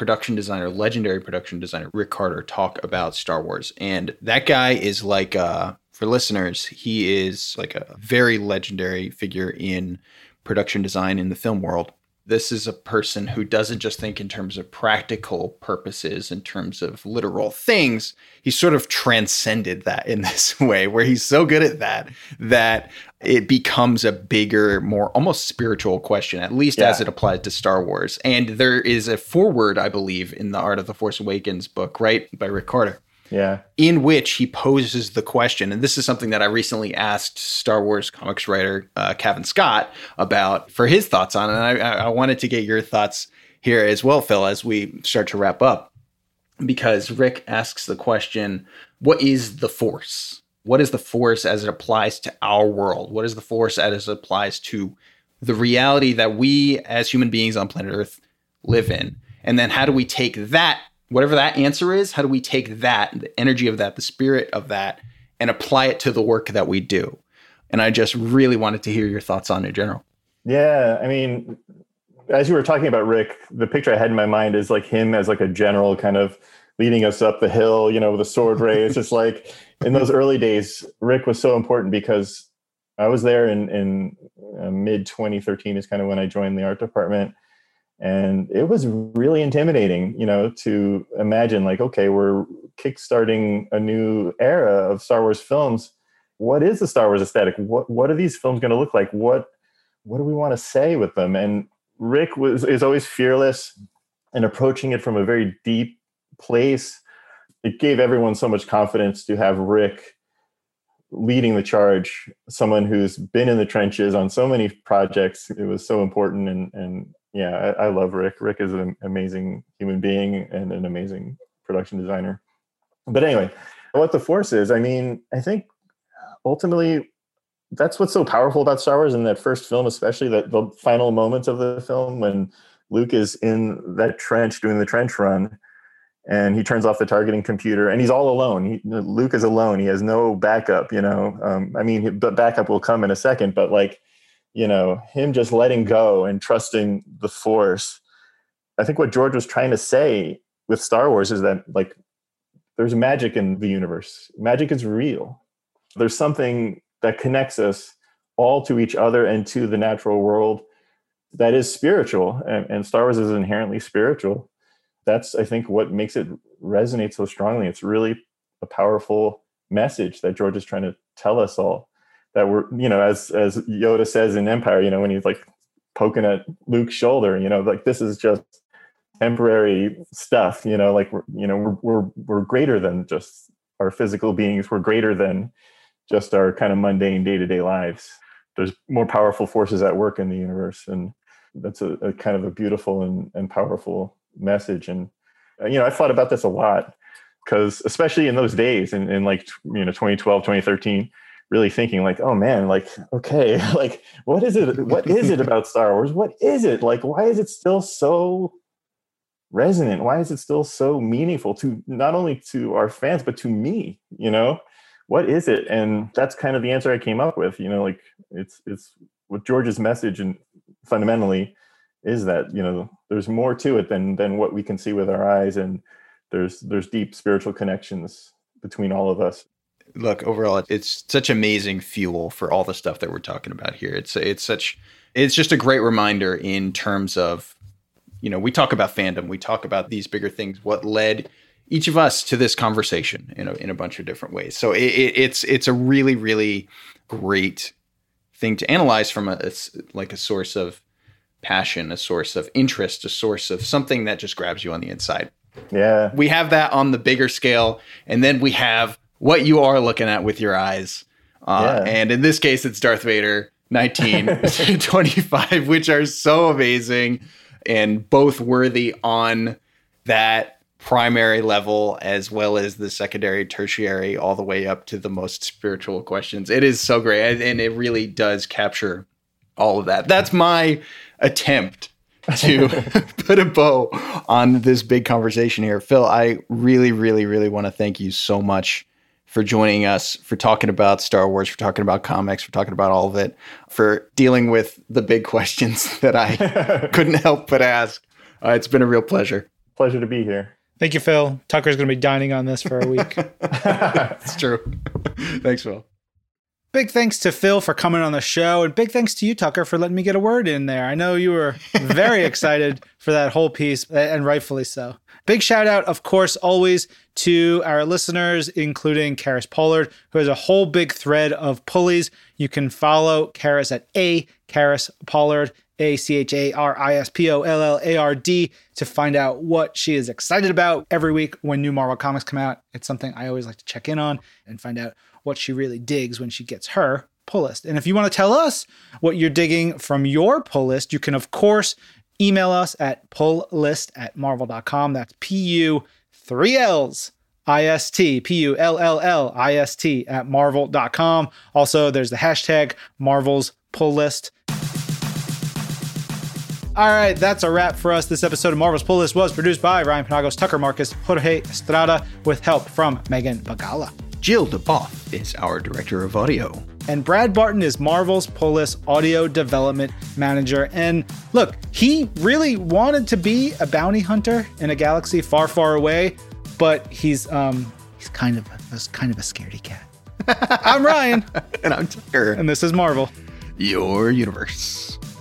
legendary production designer Rick Carter talk about Star Wars. And that guy is like, for listeners, he is like a very legendary figure in production design in the film world. This is a person who doesn't just think in terms of practical purposes, in terms of literal things. He sort of transcended that in this way, where he's so good at that it becomes a bigger, more almost spiritual question, at least as it applies to Star Wars. And there is a foreword, I believe, in the Art of the Force Awakens book, right, by Rick Carter. Yeah. In which he poses the question, and this is something that I recently asked Star Wars comics writer Kevin Scott about for his thoughts on it. And I wanted to get your thoughts here as well, Phil, as we start to wrap up. Because Rick asks the question, what is the Force? What is the Force as it applies to our world? What is the Force as it applies to the reality that we as human beings on planet Earth live in? And then how do we take that, whatever that answer is, how do we take that, the energy of that, the spirit of that, and apply it to the work that we do? And I just really wanted to hear your thoughts on it in general. Yeah, I mean, as you were talking about Rick, the picture I had in my mind is like him as like a general kind of leading us up the hill, with a sword race. It's like in those early days, Rick was so important because I was there in mid 2013 is kind of when I joined the art department. And it was really intimidating, to imagine like, okay, we're kickstarting a new era of Star Wars films. What is the Star Wars aesthetic? What are these films going to look like? What do we want to say with them? And Rick is always fearless and approaching it from a very deep place. It gave everyone so much confidence to have Rick leading the charge, someone who's been in the trenches on so many projects. It was so important. And yeah, I love Rick. Rick is an amazing human being and an amazing production designer. But anyway, what the Force is, I mean, I think ultimately that's what's so powerful about Star Wars in that first film, especially that the final moments of the film when Luke is in that trench doing the trench run and he turns off the targeting computer and he's all alone. Luke is alone. He has no backup, the backup will come in a second, but like, him just letting go and trusting the Force. I think what George was trying to say with Star Wars is that like there's magic in the universe. Magic is real. There's something that connects us all to each other and to the natural world that is spiritual. And Star Wars is inherently spiritual. That's, I think, what makes it resonate so strongly. It's really a powerful message that George is trying to tell us all. That we're, as Yoda says in Empire, when he's like poking at Luke's shoulder, like this is just temporary stuff, like we're greater than just our physical beings. We're greater than just our kind of mundane day-to-day lives. There's more powerful forces at work in the universe. And that's a kind of a beautiful and powerful message. And, I thought about this a lot because especially in those days in like, 2012, 2013, really thinking like, oh man, like, okay, like, what is it about Star Wars? What is it? Like, why is it still so resonant? Why is it still so meaningful to not only to our fans, but to me, what is it? And that's kind of the answer I came up with, like it's what George's message and fundamentally is that, there's more to it than what we can see with our eyes. And there's deep spiritual connections between all of us. Look, overall, it's such amazing fuel for all the stuff that we're talking about here. It's just a great reminder in terms of, we talk about fandom, we talk about these bigger things, what led each of us to this conversation in a bunch of different ways. So it's a really, really great thing to analyze from a source of passion, a source of interest, a source of something that just grabs you on the inside. Yeah. We have that on the bigger scale. And then we have what you are looking at with your eyes. And in this case, it's Darth Vader 1925, which are so amazing and both worthy on that primary level as well as the secondary, tertiary, all the way up to the most spiritual questions. It is so great, and it really does capture all of that. That's my attempt to put a bow on this big conversation here. Phil, I really, really, really want to thank you so much for joining us, for talking about Star Wars, for talking about comics, for talking about all of it, for dealing with the big questions that I couldn't help but ask. It's been a real pleasure. Pleasure to be here. Thank you, Phil. Tucker's going to be dining on this for a week. It's true. Thanks, Phil. Big thanks to Phil for coming on the show, and big thanks to you, Tucker, for letting me get a word in there. I know you were very excited for that whole piece, and rightfully so. Big shout out, of course, always to our listeners, including Karis Pollard, who has a whole big thread of pulleys. You can follow Karis at Karis Pollard, ACHARISPOLLARD, to find out what she is excited about every week when new Marvel comics come out. It's something I always like to check in on and find out what she really digs when she gets her pull list. And if you want to tell us what you're digging from your pull list, you can, of course, email us at pulllist@marvel.com. That's PU3Ls. IST, PULLLIST at marvel.com. Also, there's the hashtag Marvel's Pull List. All right, that's a wrap for us. This episode of Marvel's Pull List was produced by Ryan Penagos, Tucker Marcus, Jorge Estrada, with help from Megan Bagala. Jill DeBoff is our director of audio. And Brad Barton is Marvel's Pull List audio development manager. And look, he really wanted to be a bounty hunter in a galaxy far, far away, but he's kind of a scaredy cat. I'm Ryan. And I'm Tucker. And this is Marvel, Your Universe.